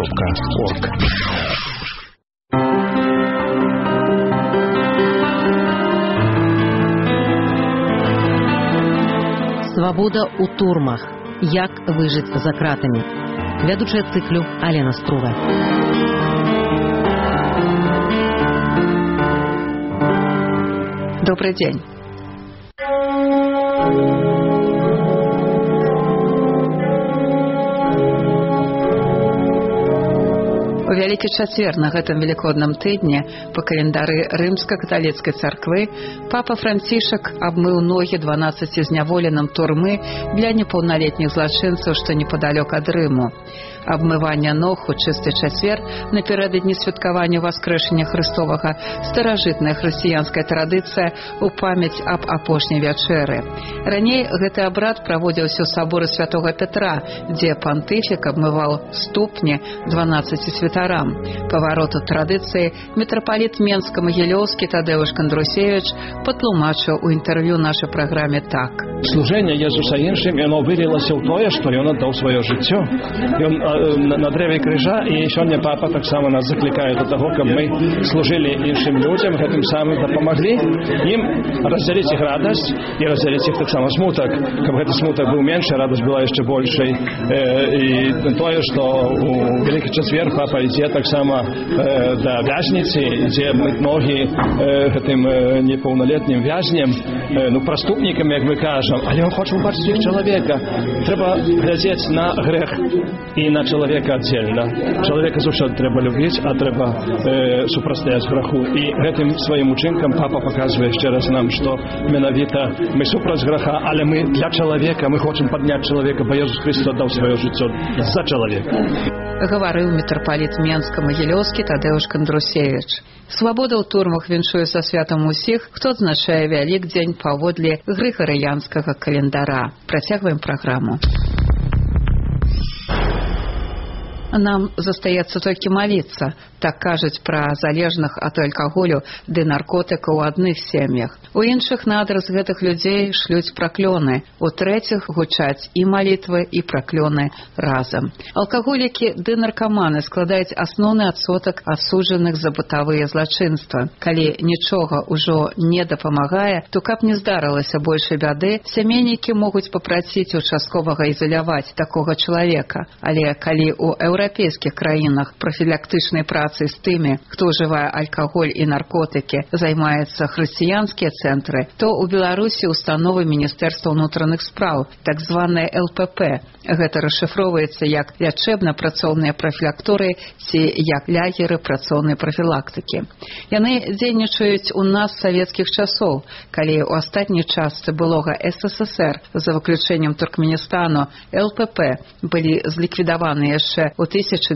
Свабода ў турмах. Як выжыць за кратамі. Вядучая цыклю Алена Струва. Добрый день. У Вялікі чацвер на гэтым велікодным тыдні па календары рымска-каталіцкай царквы папа Францішак абмыў ногі 12 зняволеным турмы для непаўналетніх злачынцаў, што непадалёк ад Рыму. Абмыванне ног у чысты чацвер напярэдадні святкавання Васкрэшання Хрыстовага старажытная хрысціянская традыцыя ў памяць аб апошняй вячэры. Раней гэты абрад праводзіўся ў саборы святога Петра, дзе пантыфік абмываў ступні 12 святарам. Павароту традыцыі мітрапаліт Менска-Магілёўскі Тадэўш Кандрусевіч патлумачыў у інтэрв'ю нашай праграме так. Служэнне Езуса іншым, яно вылілася ў тое, што ён аддаў сваё жыццё. Ён на дрэве крыжа, і сёння папа таксама нас заклікае до таго, каб мы служылі іншым людзям, гэтым самым дапамаглі ім раздзяліць іх радасць і раздзяліць іх таксама смутак, каб гэты смутак быў меншы, радасць была яшчэ большай. І тое, што у Вялікі чацвер папа ідзе таксама да вязніцы, ідзе мыць ногі гэтым непаўналетнім вязням, праступнікам, як мы кажам, але ён хоча убачыць іх чалавека. Трэба глядзець на грэх і на чалавека аддзельна. Чалавека заўсёды трэба любіць, а трэба супрацьстаяць граху. І гэтым сваім учынкам папа паказвае яшчэ раз нам, што менавіта мы супраць граха, але мы для чалавека, мы хочам падняць чалавека, бо Езус Христос аддаў сваё жыццё за чалавека. Гаварыў мітрапаліт Менска-Магілёўскі Тадэўш Кандрусевіч. Свабода ў турмах віншуе са святам усіх, хто адзначае Вялікдзень паводле грыгарыянскага календара. Працягваем праграму. Нам застаецца толькі маліцца, так кажуць пра залежных ад алкаголю ды наркотыкаў у адных сем'ях. У іншых на адрас гэтых людзей шлюць праклёны, у трэціх гучаць і малітвы, і праклёны разам. Алкаголікі ды наркаманы складаюць асноўны адсотак асуджаных за бытавыя злачынства. Калі нічога ўжо не дапамагае, то каб не здарылася большай бяды, сямейнікі могуць папраціць участковага ізаляваць такога чалавека. Але калі ў еўрапейскіх краінах прафілактычнай працы з тымі, хто ўжывае алкаголь і наркотыкі, займаюцца хрысціянскія цэнтры, то ў Беларусі установы Міністэрства ўнутраных спраў, так званыя ЛПП. Гэта расшыфроўваецца як лячэбна-працоўныя прафілакторы ці як лагеры працоўнай прафілактыкі. Яны дзейнічаюць у нас з савецкіх часоў, калі ў астатняй частцы былога СССР, за выключэннем Туркменістану, ЛПП былі зліквідаваны яшчэ ў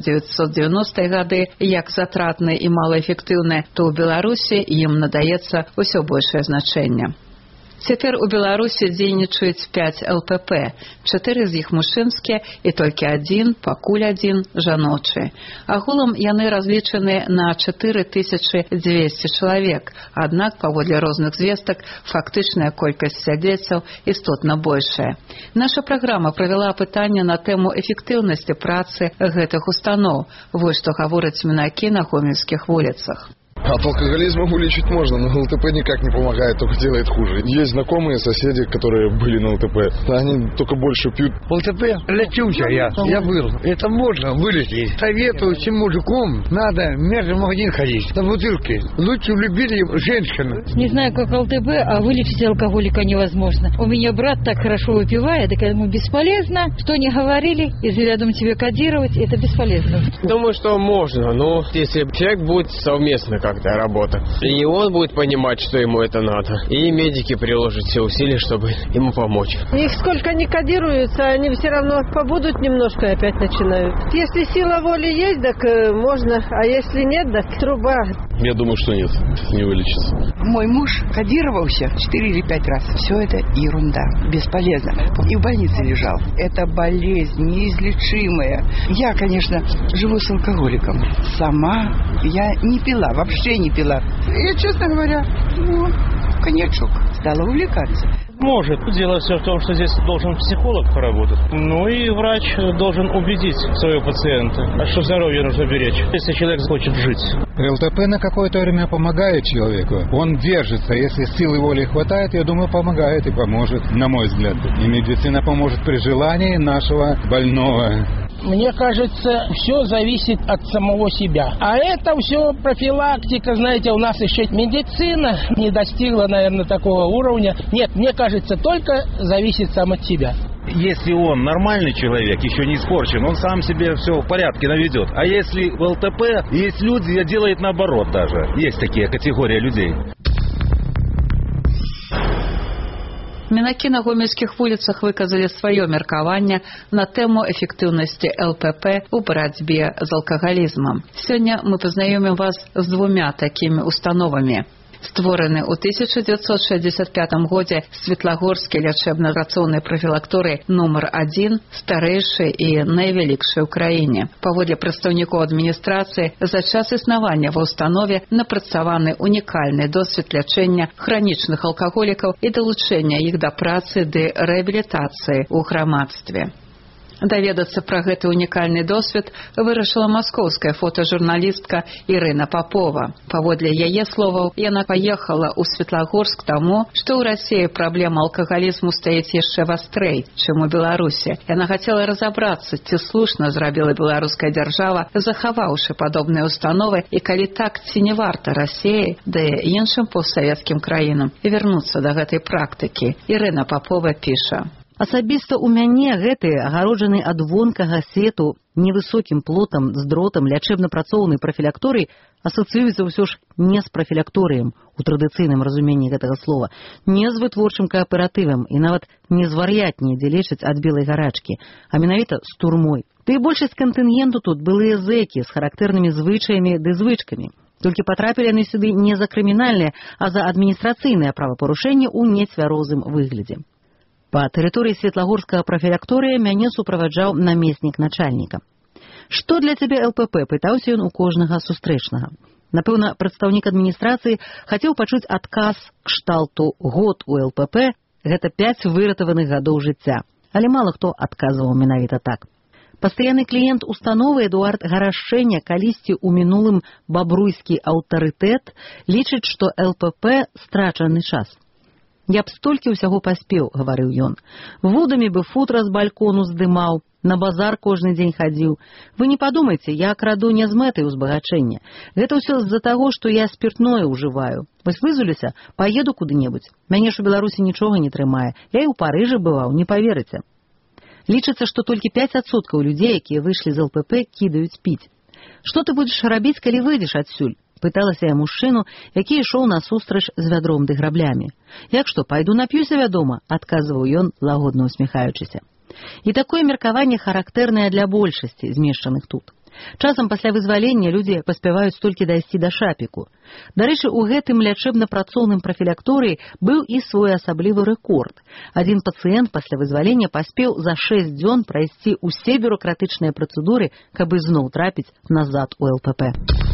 1990-е гады як затратныя і малаэфектыўныя, то ў Беларусі ім надаецца ўсё большае значэнне. Цяпер у Беларусі дзейнічаюць 5 ЛПП, 4 з іх мужчынскія і толькі пакуль адзін жаночы. Агулам яны разлічаны на 4200 чалавек, аднак, паводле розных звестак, фактычная колькасць сядзельцаў істотна большая. Наша праграма правяла апытанне на тэму эфектыўнасці працы гэтых устаноў. Вось што гавораць мінакі на гомельскіх вуліцах. От алкоголизма вылечить можно, но ЛТП никак не помогает, только делает хуже. Есть знакомые соседи, которые были на ЛТП, они только больше пьют. ЛТП лечился я был. Это можно вылечить. Советую всем мужикам, надо в магазин ходить, на бутылки. Лучше любили женщину. Не знаю, как ЛТП, а вылечить алкоголика невозможно. У меня брат так хорошо выпивает, так ему бесполезно. Что не говорили, если рядом тебе кодировать, это бесполезно. Думаю, что можно, но если человек будет совместно как-то работа. И он будет понимать, что ему это надо. И медики приложат все усилия, чтобы ему помочь. Их сколько не кодируются, они все равно побудут немножко и опять начинают. Если сила воли есть, так можно, а если нет, так труба. Я думаю, что нет, не вылечится. Мой муж кодировался 4 или 5 раз. Все это ерунда, бесполезно. И в больнице лежал. Это болезнь неизлечимая. Я, конечно, живу с алкоголиком. Сама я не пила, вообще не пила. Я, честно говоря, коньячок. Стала увлекаться. Может. Дело все в том, что здесь должен психолог поработать. Ну и врач должен убедить своего пациента, что здоровье нужно беречь, если человек хочет жить. ЛТП на какое-то время помогает человеку. Он держится. Если силы воли хватает, я думаю, помогает и поможет, на мой взгляд. И медицина поможет при желании нашего больного. Мне кажется, все зависит от самого себя. А это все профилактика, знаете, у нас еще медицина не достигла, наверное, такого уровня. Нет, мне кажется, только зависит сам от себя. Если он нормальный человек, еще не испорчен, он сам себе все в порядке наведет. А если в ЛТП, есть люди, делают наоборот даже. Есть такие категории людей. Мінакі на гомельскіх вуліцах выказалі сваё меркаванне на тэму эфектыўнасці ЛПП ў барацьбе з алкагалізмам. Сёння мы пазнаёмім вас з двумя такімі установамі. Створаны ў 1965 годзе Светлагорскі лячэбна-рацыўнай прафілакторый нумар 1, старэйшы і найвялікшы ў краіне. Паводле прадстаўнікоў адміністрацыі, за час існавання ва ўстанове напрацаваны унікальны досвед лячэння хранічных алкаголікаў і далучэння іх да працы ды рэабілітацыі ў грамадстве. Даведацца пра гэты унікальны досвед вырашыла маскоўская фотажурналістка Ірына Папова. Паводле яе словаў, яна паехала ў Светлагорск таму, што ў Расіі праблема алкагалізму стаіць яшчэ вастрэй, чым у Беларусі. Яна хацела разабрацца, ці слушна зрабіла беларуская дзяржава, захаваўшы падобныя установы, і калі так, ці не варта Расіі, ды іншым постсавецкім краінам вярнуцца да гэтай практыкі. Ірына Папова піша: Асабіста ў мяне гэты агароджаны ад вонкага свету невысокім плотам з дротам лячэбна-працоўнай прафілакторый асацыюецца ўсё ж не з прафілакторыем у традыцыйным разуменні гэтага слова, не з вытворчым кааператывам і нават не з вар'ятні, дзе лечаць ад белай гарачкі, а менавіта з турмой. Ды і большасць кантынгенту тут былыя зэкі з характэрнымі звычаямі ды звычкамі. Толькі патрапілі яны сюды не за крымінальнае, а за адміністрацыйнае правапарушэнне ў нецвярозым выглядзе. Па тэрыторыі Светлагорскага прафілакторыя мяне суправаджаў намеснік начальніка. «Што для цябе ЛПП?» – пытаўся ён у кожнага сустрэчнага. Напэўна, прадстаўнік адміністрацыі хацеў пачуць адказ кшталту «Год у ЛПП – гэта 5 выратаваных гадоў жыцця». Але мала хто адказваў менавіта так. Пастаянны кліент установы Эдуард Гарашчэня, калісьці ў мінулым бабруйскі аўтарытэт, лічыць, што ЛПП – страчаны час. «Я б столькі ўсяго паспеў», – гаварыў ён. «Вудамі бы футра з балькону здымаў, на базар кожны дзень хадзіў. Вы не падумайце, я краду не з мэтай узбагачэння. Гэта ўсё з-за таго, што я спіртное ўжываю. Вось вызвалюся, паеду куды-небудзь. Мяне ж у Беларусі нічога не трымае. Я і ў Парыжы бываў, не паверыце». Лічыцца, што толькі 5% людзей, якія выйшлі з ЛПП, кідаюць піць. «Што ты будзеш рабіць, калі выйдзеш адсюль?» – пыталася я мужчыну, які ішоў насустрач з вядром ды граблямі. «Як што, пайду нап'юся, вядома», – адказваў ён, лагодна усміхаючыся. І такое меркаванне характэрнае для большасці змешчаных тут. Часам пасля вызвалення людзі паспяваюць толькі дайсці да шапіку. Дарэчы, у гэтым лячэбна-працоўным прафілакторыі быў і своеасаблівы рэкорд. Адзін пацыент пасля вызвалення паспеў за 6 дзён прайсці ўсе бюрократычныя працэдуры, каб ізноў трапіць назад у ЛПП.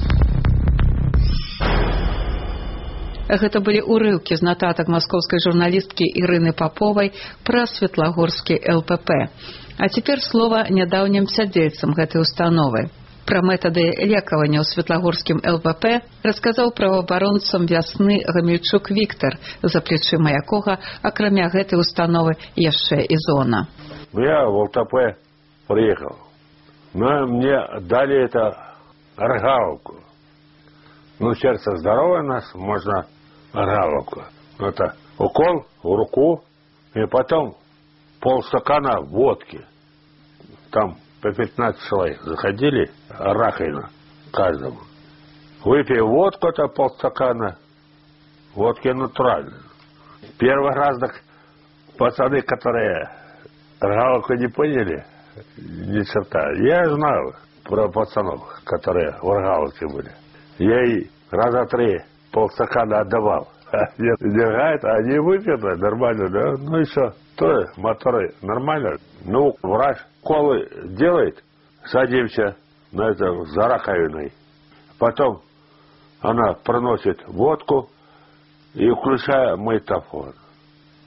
Гэта былі ўрыўкі з нататак маскоўскай журналісткі Ірыны Паповай пра Светлагорскі ЛПП. А цяпер слова нядаўнім сядзельцам гэтай установы. Пра метады лекавання ў Светлагорскім ЛПП расказаў праваабаронцам вясны Гамельчук Віктор, за плечыма якога, акрамя гэтай установы, яшчэ і зона. Я в ЛТП приехал, но мне дали это оргаловку. Ну, сердце здоровое у нас, можно оргаловку. Это укол в руку, и потом полстакана водки. Там по 15 человек заходили, раковина каждому. Выпей водку, это полстакана, водки натуральной. Первый раз так пацаны, которые оргаловку не поняли, ни черта. Я знал про пацанов, которые в оргаловке были. Я ей раза 3 полстакана отдавал. Нет, дергает, а они выпьют, нормально, да? Ну и что? То моторы нормально. Ну, врач колы делает, садимся на это за раковиной. Потом она проносит водку и включая магнитофон.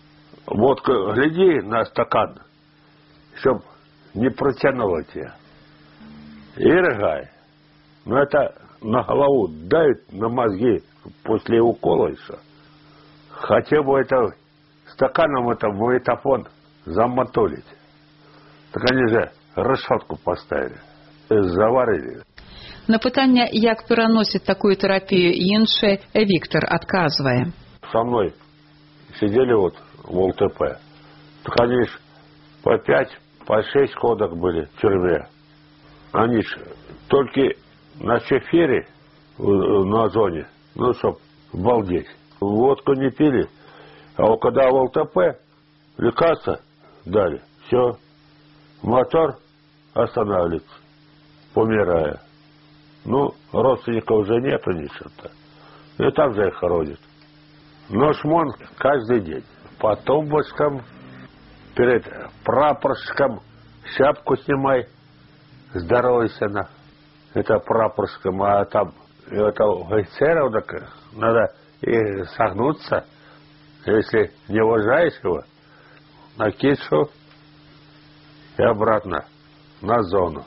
Вот гляди на стакан, чтоб не протянуло тебя. И рыгай. Но это на голову давит, на мозги после укола еще. Хотя бы это стаканом это магнитофон замотолить. Так они же решетку поставили, заварили. На пытанне, як пераносіць такую терапию іншыя, Виктор отказывае. Со мной сидели вот в ЛТП. Так они ж по 5, по 6 ходок были в тюрьме. Они ж только на чефире на зоне, ну, чтоб балдеть. Водку не пили, а вот когда в ЛТП лекарства дали, все, мотор останавливается, помирая. Ну, родственников уже нету ничего-то. И так же их хоронят. Но шмон каждый день. По тумбочкам, перед прапорщиком шапку снимай, здоровайся на. Это прапорщиком, а там это офицеров так надо и согнуться. Если не уважаешь его, на кишу и обратно на зону.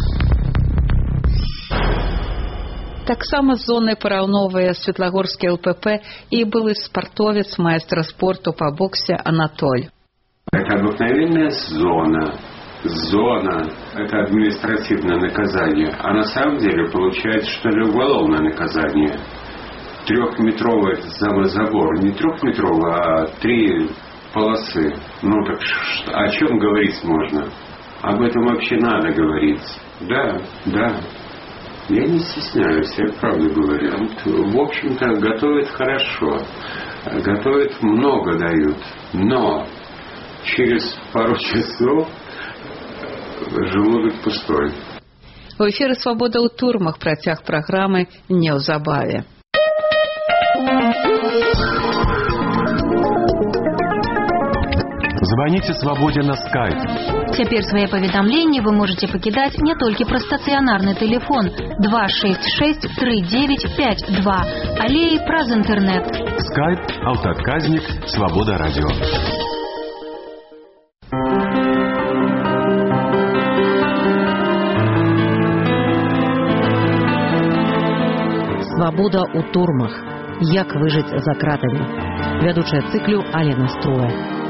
Таксама з зонай параўноўвае Светлагорскі ЛПП и былы спартовец, майстра спорту по боксе Анатоль. Это обыкновенная зона. Зона – это административное наказание. А на самом деле получается, что ли, уголовное наказание. 3-метровый забор. Не 3-метровый, а 3 полосы. Ну так о чем говорить можно? Об этом вообще надо говорить. Да, да. Я не стесняюсь, я правду говорю. В общем-то, готовят хорошо. Готовят много дают. Но через пару часов желудок пустой. У эфире «Свобода ў турмах» працяг программы неўзабаве. Звоните «Свободе» на скайп. Цяпер свае паведамленні вы можете пакідаць не толькі праз стацыянарны тэлефон 266 3952, але і праз інтэрнэт. Скайп, аўтаадказнік, «Свобода радио». Свобода у турмах. Як выжыць за кратамі. Вядучая цыклю Алена Струя.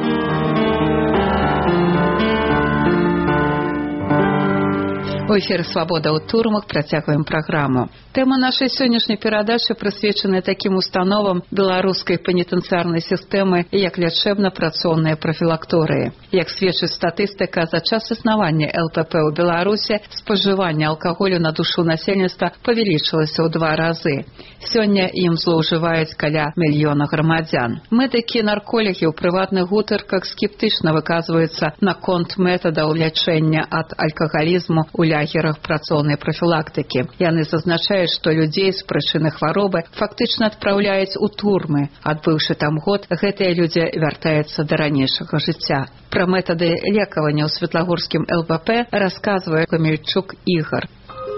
У эфире «Свобода ў турмах» працягваем праграму. Тэма нашай сённяшняй перадачы прысвечаная такім установам беларускай пенітэнцыярнай сістэмы, як лячэбна-працоўныя прафілакторыі. Як сведчыць статыстыка, за час існавання ЛПП ў Беларусі спажыванне алкаголю на душу насельніцтва павялічылася ў 2 разы. Сёння ім злоўжываюць каля 1 мільёна грамадзян. Медыкі, нарколягі ў прыватных гутарках скептычна выказваюцца наконт метадаў лячэння ад алкагалізму ў лагерах працоўнай прафілактыкі. Яны зазначаюць, што людзей з прычыны хваробы фактычна адпраўляюць у турмы. Адбыўшы там год, гэтыя людзі вяртаюцца да ранейшага жыцця. Пра метады лекавання ў Светлагорскім ЛПП расказвае Камельчук Игорь.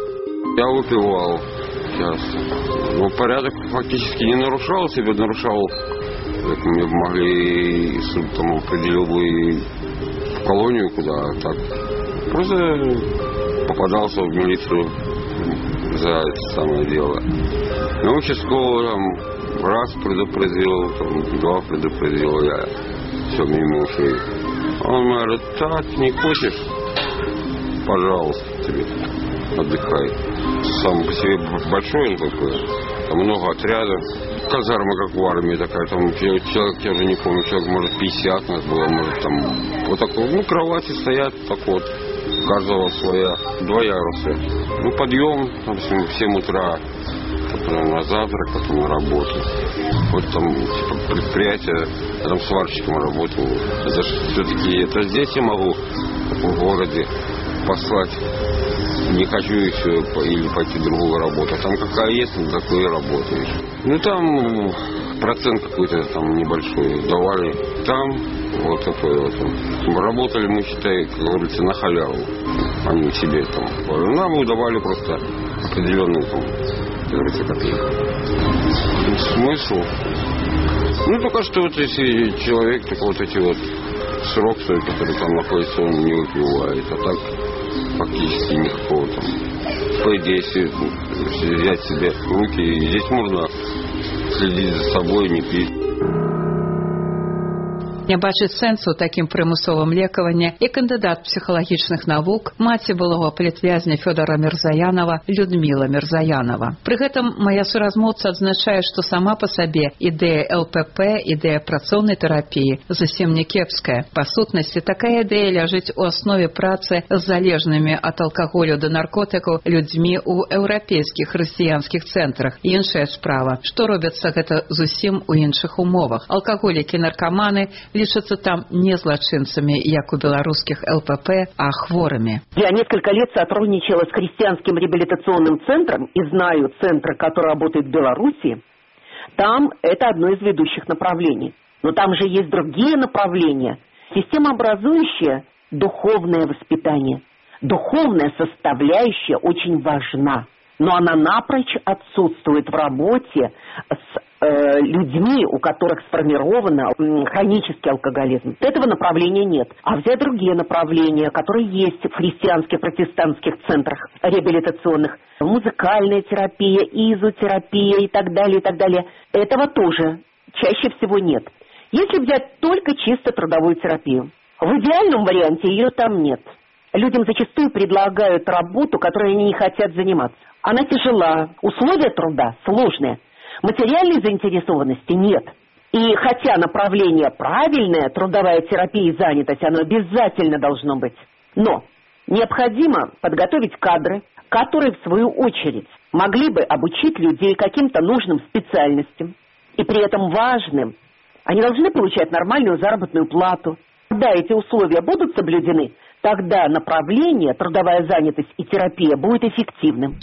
Я выпивал часто. Но порядок фактически не нарушал себя, нарушал. Мне могли, там определил бы в колонию куда, так. Просто попадался в милицию за это самое дело. Но участковый там раз предупредил, там 2 предупредил, я все мимо ушей. Он говорит, так, не хочешь? Пожалуйста, тебе отдыхай. Сам по себе большой такой, там много отрядов. Казарма, как в армии такая, там человек, я уже не помню, человек, может, 50 нас было, может, там, вот такой, ну, кровати стоят, так вот. У каждого своя, 2 яруса. Ну, подъем, там, в 7 утра, потом на завтрак, потом на работу. Вот там, типа, предприятие, я там сварщиком работал. Это все-таки, это здесь я могу в городе послать. Не хочу еще или пойти в другую работу. А там какая есть, такой и работаешь. Ну, там процент какой-то там небольшой давали. Там вот такой вот. Работали мы, считай, как говорится, на халяву. Они себе там. Нам выдавали просто определенный там, смысл. Ну, только что вот если человек, так вот эти вот срок свой, который там находится, он не выпивает, а так фактически никакого там. По идее, если взять себе в руки, здесь можно следить за собой, не пить. Не бачыць сэнсу такім прымусовым лекаванні і кандыдат псіхалагічных навук, маці былога палітвязня Фёдора Мірзаянова Людміла Мірзаянова. Пры гэтым мая суразмоўца адзначае, што сама па сабе ідэя ЛПП, ідэя працоўнай тэрапіі зусім не кепская. Па сутнасці, такая ідэя ляжыць у аснове працы з залежнымі ад алкаголю да наркотыкаў людзьмі ў еўрапейскіх хрысціянскіх цэнтрах. Іншая справа, што робіцца гэта зусім у іншых умовах. Алкаголікі, наркаманы лічацца там не злачынцамі, як у белорусских ЛПП, а хворыми. Я несколько лет сотрудничала с христианским реабилитационным центром и знаю центры, которые работают в Беларуси. Там это одно из ведущих направлений. Но там же есть другие направления. Системообразующее духовное воспитание. Духовная составляющая очень важна. Но она напрочь отсутствует в работе с людьми, у которых сформирован хронический алкоголизм. Этого направления нет. А взять другие направления, которые есть в христианских протестантских центрах реабилитационных, музыкальная терапия, изотерапия и так далее, и так далее. Этого тоже чаще всего нет. Если взять только чисто трудовую терапию, в идеальном варианте ее там нет. Людям зачастую предлагают работу, которой они не хотят заниматься. Она тяжела, условия труда сложные, материальной заинтересованности нет. И хотя направление правильное, трудовая терапия и занятость, оно обязательно должно быть. Но необходимо подготовить кадры, которые в свою очередь могли бы обучить людей каким-то нужным специальностям. И при этом важным, они должны получать нормальную заработную плату. Когда эти условия будут соблюдены, тогда направление, трудовая занятость и терапия будет эффективным.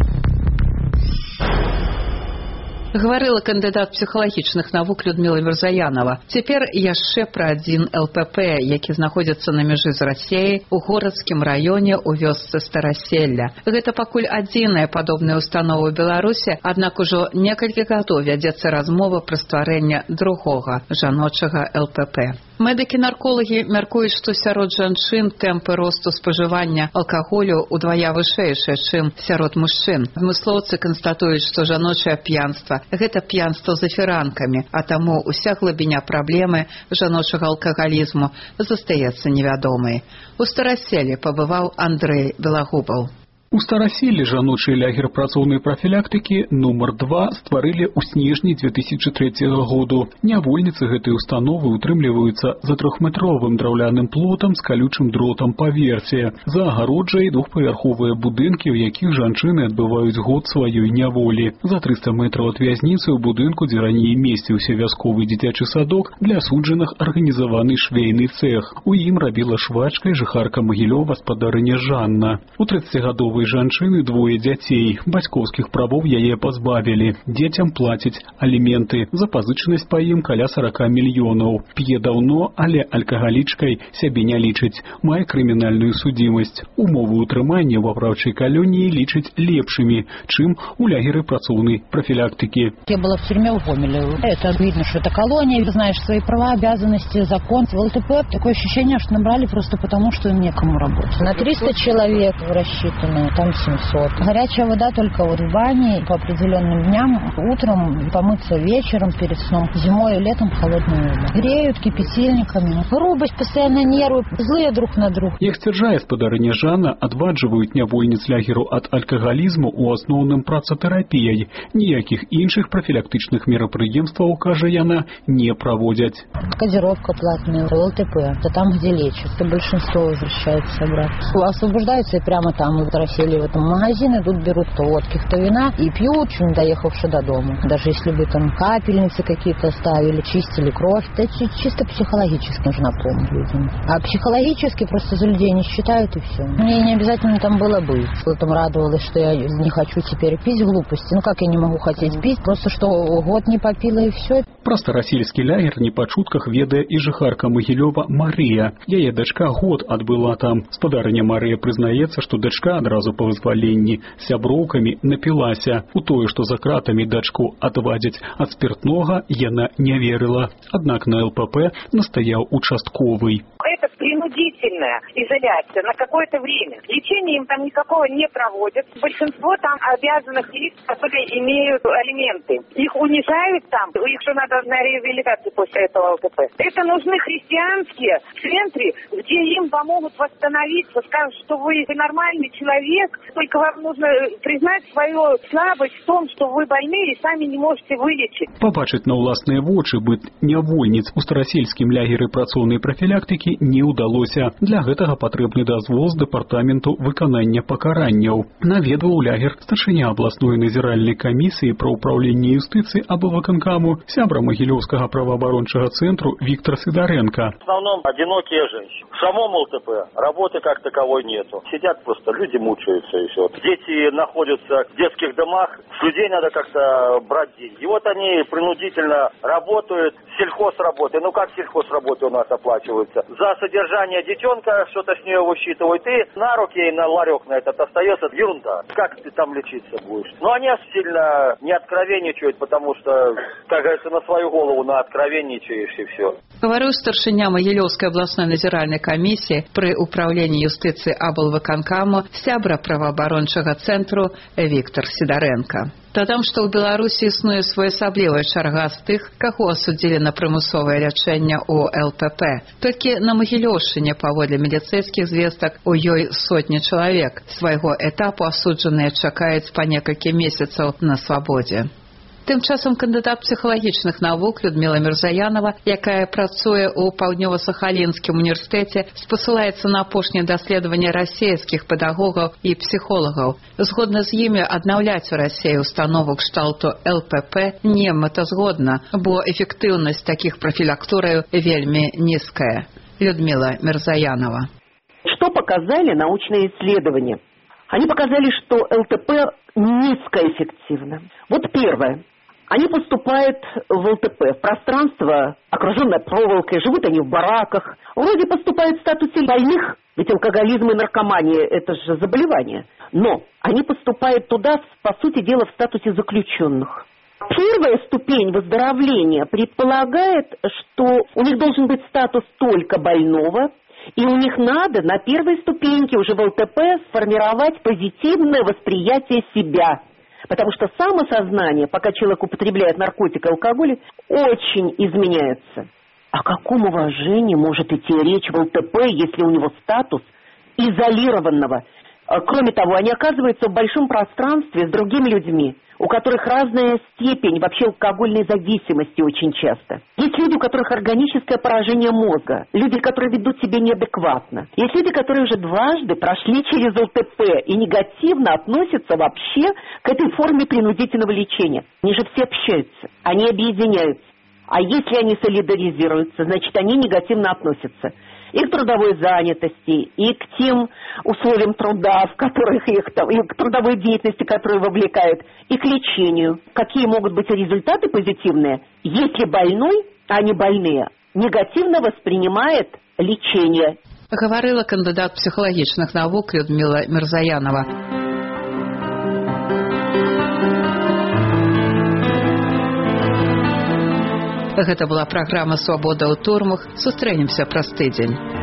Гаварыла кандыдат псіхалагічных навук Людміла Мірзаянова. Цяпер яшчэ пра адзін ЛПП, які знаходзіцца на мяжы з Расіяй у горадскім раёне ў вёсцы Стараселля. Гэта пакуль адзіная падобная установа ў Беларусі, аднак ужо некалькі гадоў вядзецца размова пра стварэнне другога жаночага ЛПП. Медыкі-нарколагі мяркуюць, што сярод жанчын тэмпы росту спажывання алкаголю удвая вышэйшыя, чым сярод мужчын. Адмыслоўцы канстатуюць, што жаночае п'янства – гэта п'янства з аферанкамі, а таму ўся глыбіня праблемы жаночага алкагалізму застаецца невядомай. У Стараселе пабываў Андрэй Белагубаў. У Стараселлі жаночыя лагер працоўнай прафілактыкі нумар 2 стварылі ў снежні 2003 году. Нявольніцы гэтай установы утрымліваюцца за 3-метровым драўляным плотам з калючым дротам па версе. За агароджай двухпавярховыя будынкі, у якіх жанчыны адбываюць год сваёй няволі. За 300 метраў ад вязніцы ў будынку, дзе раней месціўся вясковы дзіцячы садок, для асуджаных арганізаваны швейны цэх. У ім рабіла швачкай жыхарка Магілёва спадарыня Жанна. У 30-гадовай жанчыны 2 дзяцей. Бацькоўскіх правоў яе пазбавілі. Дзецям плацяць аліменты. Запазычанасць па ім каля 40 мільёнаў. П'е даўно, але алкагалічкай сябе не лічыць. Мае крымінальную судзімасць. Умовы ўтрымання ў апраўчай калоніі лічаць лепшымі, чым у лягеры працоўнай профилактики. Я была в тюрьме в Гомеле. Это видно, что это колония. Знаешь свои права, обязанности, закон. В ЛТП такое ощущение, что набрали просто потому, что им некому работать. На 300 человек рассчитано. Там 700. Горячая вода только вот в бане по определенным дням. Утром помыться вечером перед сном. Зимой и летом холодная вода. Греют кипятильниками. Грубость, постоянно нервы, злые друг на друга. Як сцвярджае спадарыня Жанна, адваджваюць нявольніц лягеру ад алкагалізму ў асноўным працатэрапіяй. Ніякіх іншых профілактычных мерапрыемстваў, кажа яна, не проводят. Кодировка платная, ЛТП. Это там, где лечат. Это большинство возвращается обратно. Освобождаются и прямо там в России в этом магазине, тут берут то водки, то вина и пьют, чуть не доехавши до дома. Даже если бы там капельницы какие-то ставили, чистили кровь, это чисто психологически нужна помощь людям. А психологически просто за людей не считают и все. Мне не обязательно там было быть. Я там радовалась, что я не хочу теперь пить глупости. Ну как я не могу хотеть пить, просто что год не попила и все. Пра старасельскі лагер не па чутках ведае і жыхарка Магілёва Марыя. Яе дачка год адбыла там. Спадарыня Марыя прызнаецца, што дачка адразу па вызваленні сяброўкамі напілася. У тое, што за кратамі дачку адвадзяць ад спиртнога, яна не верыла. Аднак на ЛПП настаяў участковый. Это принудительная изоляция на какое-то время. Лечение им там никакого не проводят. Большинство там обязанных лиц, которые имеют алименты. Их унижают там. Их же надо на реабилитацию после этого ЛКП. Это нужны христианские центры, где им помогут восстановиться, скажут, что вы нормальный человек, только вам нужно признать свою слабость в том, что вы больны и сами не можете вылечить. Побачыць на ўласныя вочы быт нявольніц у старасельскім лягеры працоўнай прафілактыкі не ўдалося. Для гэтага патрэбны дазвол з дэпартаменту выканання пакаранняў. Наведваў лягер старшыня абласной назіральнай камісіі пра ўпраўленне юстыцыі абвыканкаму, сябра Магілёўскага праваабарончага цэнтру Виктор Сидоренко. В основном одинокие женщины. В самом ЛТП работы как таковой нету. Сидят просто, люди мучаются и все. Дети находятся в детских домах, с людей надо как-то брать деньги. И вот они принудительно работают, сельхозработы. Ну как сельхозработы у нас оплачиваются? За содержание детенка что-то с нее высчитывают, и на руки и на ларек на этот остается ерунда. Как ты там лечиться будешь? Но они сильно не откровенничают, потому что, как говорится, на свою голову на откровенничаешь и все. Говорю старшыня Магілёўскай абласной назіральнай камісіі пры ўпраўленні юстыцыі аблвыканкаму, сябра праваабарончага цэнтру Виктор Сидоренко. Дадам, што ў Беларусі існуе своеасаблівая чарга з тых, каго асудзілі на прымусовае лячэнне ў ЛПП. Толькі на Магілёўшчыне, паводле медыцынскіх звестак, у ёй сотні чалавек. Свайго этапу асуджаныя чакаюць па некалькі месяцаў на свабодзе. Тым часам кандыдат псіхалагічных навук Людмила Мірзаянова, якая працуе ў Паўднёва-Сахалінскім універсітэце, спасылаецца на апошнія даследаванні расейскіх педагогаў і псіхолагаў. Згодна з імі, аднаўляць у Расіі установу кшталту ЛПП не мэтазгодна, бо эфектыўнасць такіх профілактураў вельмі нізкая. Людмила Мирзаянова. Что показали научные исследования? Они показали, что ЛТП низкоэффективно. Вот первое. Они поступают в ЛТП, в пространство, окруженное проволокой, живут они в бараках. Вроде поступают в статусе больных, ведь алкоголизм и наркомания – это же заболевание. Но они поступают туда, по сути дела, в статусе заключенных. Первая ступень выздоровления предполагает, что у них должен быть статус только больного, и у них надо на первой ступеньке уже в ЛТП сформировать позитивное восприятие себя. Потому что самосознание, пока человек употребляет наркотик и алкоголь, очень изменяется. О каком уважении может идти речь в ЛТП, если у него статус изолированного? Кроме того, они оказываются в большом пространстве с другими людьми, у которых разная степень вообще алкогольной зависимости очень часто. Есть люди, у которых органическое поражение мозга, люди, которые ведут себя неадекватно. Есть люди, которые уже дважды прошли через ЛТП и негативно относятся вообще к этой форме принудительного лечения. Они же все общаются, они объединяются. А если они солидаризируются, значит, они негативно относятся и к трудовой занятости, и к тем условиям труда, в которых их там, и к трудовой деятельности, которые вовлекают, и к лечению. Какие могут быть результаты позитивные, если больной, а не больные, негативно воспринимает лечение? Говорила кандидат психологічных навук Людмила Мирзаянова. Гэта была праграма «Свабода ў турмах». Сустрэнемся праз тыдзень.